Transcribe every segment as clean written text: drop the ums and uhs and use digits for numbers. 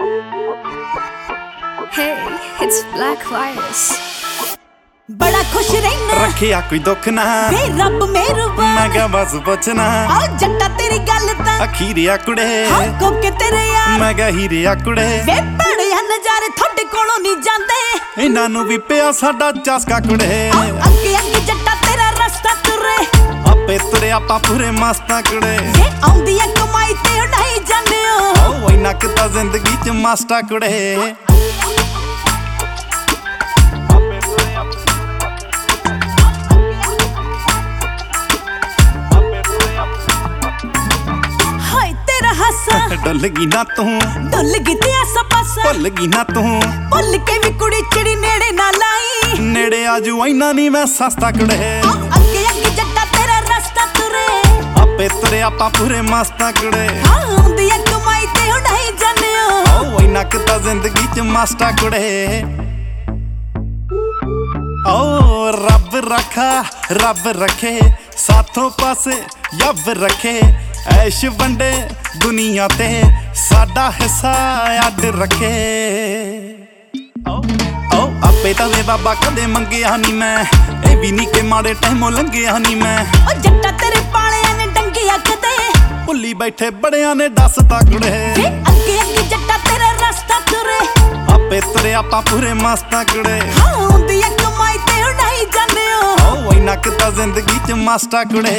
Hey, it's Black Virus. बड़ा खुश रहना रखिया कोई दुख ना वे रब मेहरबान मैं क्या बस पुछना आ जट्टा तेरी गल ता अखीरिया कुड़े हाँ को के तेरे यार मैं क्या हीरिया कुड़े वे बड़िया नजारे थोड़े कोलों नहीं जाते इन्हां नूं भी पिया साडा चस्का कुड़े अगे अगे जट्टा तेरा रास्ता तुरे आपे तुरे आपा पूरे मस्ता कुड़े वे आउंदी है कमाई ते उड़ाई जाने हो ओ इन्हां किता जिंदगी च मास्टा कुड़े डुलगी ना तू डुलगी ते आसा पासा भुलगी ना तू भुल के भी कुड़ी चिड़ी नेड़े ना लाई नेड़े आजू इना नहीं मैं सस्ता कुड़े अगे अगे जट्टा तेरा रास्ता तुरे आपे तुरे आपा पूरे मस्ता कुड़े हाँ आउंदी है कमाई ते उड़ाई जाने हो ओ इन्हां किता जिंदगी च मास्टा कुड़े ओ रब रखा रब रखे साथों पासे यब रखे ऐश वंडे दुनिया ते साडा हिस्सा अड रखे ओ आपे तवे बाबा कदे मंगिया नी मैं ए भी नी के माड़े टाइमों लंघिया नी मैं ओ जट्टा तेरे पालिया ने डंगिया कदे भुल्ली बैठे बड़िया ने दस तकड़े अगे अगे जट्टा तेरा रास्ता तुरे आपे तुरे आपा पूरे मस्ता कुड़े हाँ आउंदी है कमाई ते उड़ाई जाने हो ओ इन्हां किता जिंदगी च मास्टा कुड़े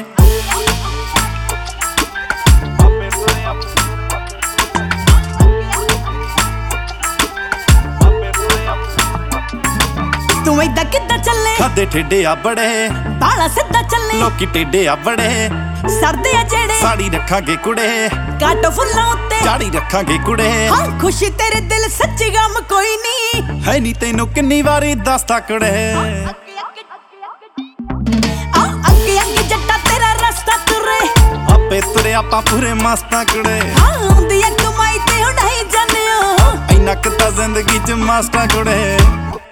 तू इदा किदा चले खादे ठेडे आ बड़े बाला सिद्धा चले लोकी टेडे आ बड़े सरदे आ जेड़े साड़ी रखांगे कुड़े काटो फुल्लां उत्ते चाड़ी रखांगे कुड़े हाँ खुशी तेरे दिल सच्ची गम कोई नहीं है नी तैनू किन्नी वारी दसदा कुड़े अगे अगे जट्टा तेरा रास्ता तुरे आपे तुरे आपा पूरे मस्ता कुड़े हाँ आउंदी है कमाई ते उड़ाई जाने हो इन्हां किता जिंदगी च मास्टा कुड़े